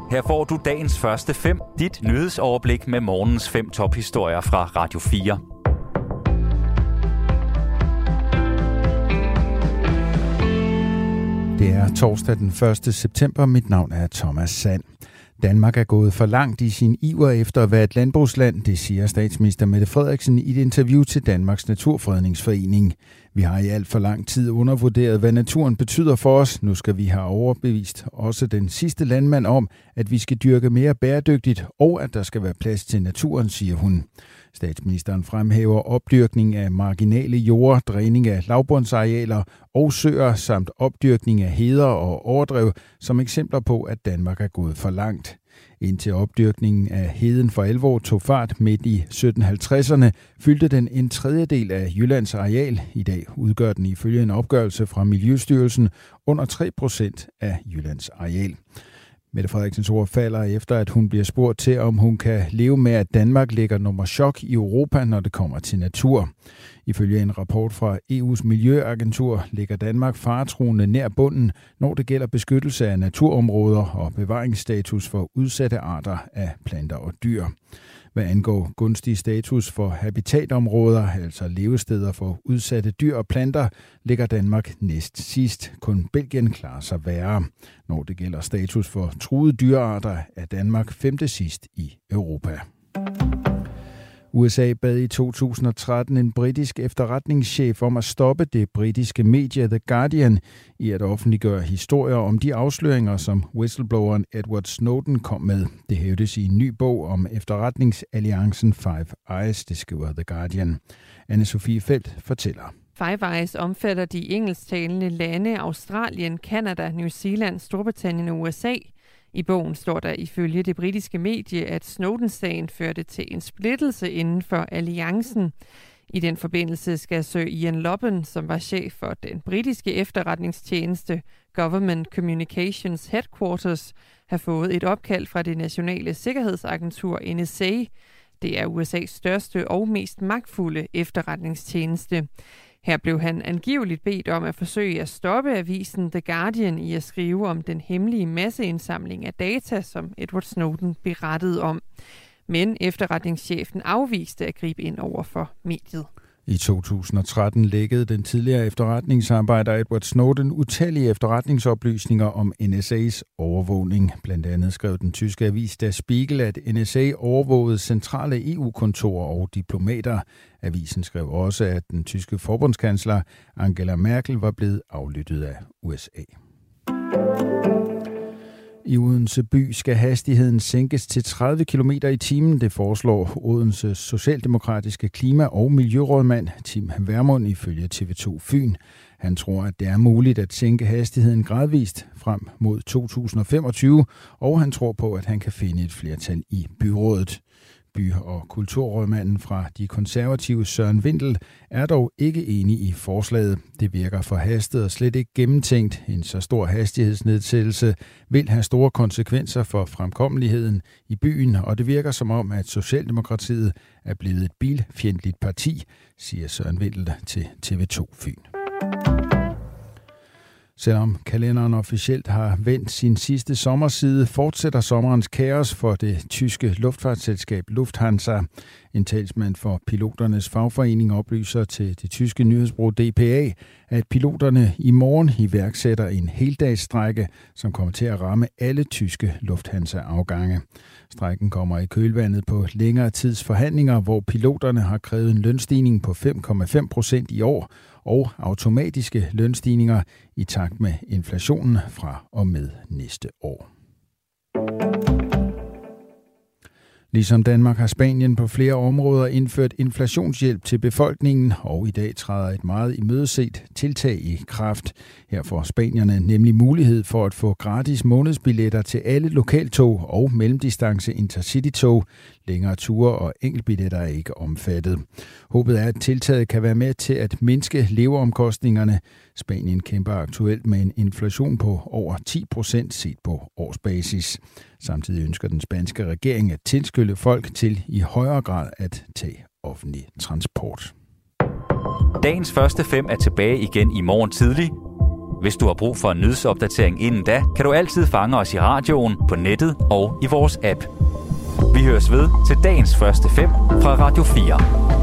Her får du dagens første 5, dit nyhedsoverblik med morgens 5 tophistorier fra Radio 4. Det er torsdag den 1. september. Mit navn er Thomas Sand. Danmark er gået for langt i sin iver efter at være et landbrugsland, det siger statsminister Mette Frederiksen i et interview til Danmarks Naturfredningsforening. Vi har i alt for lang tid undervurderet, hvad naturen betyder for os. Nu skal vi have overbevist også den sidste landmand om, at vi skal dyrke mere bæredygtigt, og at der skal være plads til naturen, siger hun. Statsministeren fremhæver opdyrkning af marginale jorder, dræning af lavbundsarealer og søer samt opdyrkning af heder og overdrev som eksempler på, at Danmark er gået for langt. Indtil opdyrkningen af heden for alvor tog fart midt i 1750'erne, fyldte den en tredjedel af Jyllands areal. I dag udgør den ifølge en opgørelse fra Miljøstyrelsen under 3% af Jyllands areal. Mette Frederiksens ord falder efter, at hun bliver spurgt til, om hun kan leve med, at Danmark ligger nummer chok i Europa, når det kommer til natur. Ifølge en rapport fra EU's Miljøagentur ligger Danmark faretruende nær bunden, når det gælder beskyttelse af naturområder og bevaringsstatus for udsatte arter af planter og dyr. Hvad angår gunstig status for habitatområder, altså levesteder for udsatte dyr og planter, ligger Danmark næst sidst. Kun Belgien klarer sig værre. Når det gælder status for truede dyrearter, er Danmark femte sidst i Europa. USA bad i 2013 en britisk efterretningschef om at stoppe det britiske medie The Guardian i at offentliggøre historier om de afsløringer, som whistlebloweren Edward Snowden kom med. Det hævdes i en ny bog om efterretningsalliancen Five Eyes, det skriver The Guardian. Anne-Sophie Feldt fortæller. Five Eyes omfatter de engelsktalende lande Australien, Canada, New Zealand, Storbritannien og USA. I bogen står der ifølge det britiske medie, at Snowden-sagen førte til en splittelse inden for alliancen. I den forbindelse skal Sir Ian Lobban, som var chef for den britiske efterretningstjeneste Government Communications Headquarters, have fået et opkald fra det nationale sikkerhedsagentur NSA. Det er USA's største og mest magtfulde efterretningstjeneste. Her blev han angiveligt bedt om at forsøge at stoppe avisen The Guardian i at skrive om den hemmelige masseindsamling af data, som Edward Snowden berettede om. Men efterretningschefen afviste at gribe ind over for mediet. I 2013 lækkede den tidligere efterretningsarbejder Edward Snowden utallige efterretningsoplysninger om NSA's overvågning. Blandt andet skrev den tyske avis Der Spiegel, at NSA overvågede centrale EU-kontorer og diplomater. Avisen skrev også, at den tyske forbundskansler Angela Merkel var blevet aflyttet af USA. I Odense by skal hastigheden sænkes til 30 km i timen. Det foreslår Odenses socialdemokratiske klima- og miljørådmand Tim Vermund ifølge TV2 Fyn. Han tror, at det er muligt at sænke hastigheden gradvist frem mod 2025, og han tror på, at han kan finde et flertal i byrådet. By- og kulturrådmanden fra De Konservative Søren Windel er dog ikke enig i forslaget. Det virker forhastet og slet ikke gennemtænkt. En så stor hastighedsnedsættelse vil have store konsekvenser for fremkommeligheden i byen, og det virker som om, at Socialdemokratiet er blevet et bilfjendtligt parti, siger Søren Windel til TV2 Fyn. Selvom kalenderen officielt har vendt sin sidste sommerside, fortsætter sommerens kaos for det tyske luftfartsselskab Lufthansa. En talsmand for piloternes fagforening oplyser til det tyske nyhedsbureau DPA, at piloterne i morgen iværksætter en heldagsstrejke, som kommer til at ramme alle tyske Lufthansa-afgange. Strejken kommer i kølvandet på længere tids forhandlinger, hvor piloterne har krævet en lønstigning på 5,5% i år, og automatiske lønstigninger i takt med inflationen fra og med næste år. Ligesom Danmark har Spanien på flere områder indført inflationshjælp til befolkningen, og i dag træder et meget imødeset tiltag i kraft. Her får spanierne nemlig mulighed for at få gratis månedsbilletter til alle lokaltog og mellemdistance intercitytog. Længere ture og enkeltbilletter er ikke omfattet. Håbet er, at tiltaget kan være med til at mindske leveomkostningerne. Spanien kæmper aktuelt med en inflation på over 10% set på årsbasis. Samtidig ønsker den spanske regering at tilskynde folk til i højere grad at tage offentlig transport. Dagens første 5 er tilbage igen i morgen tidlig. Hvis du har brug for en nyhedsopdatering inden da, kan du altid fange os i radioen, på nettet og i vores app. Vi høres ved til dagens første 5 fra Radio 4.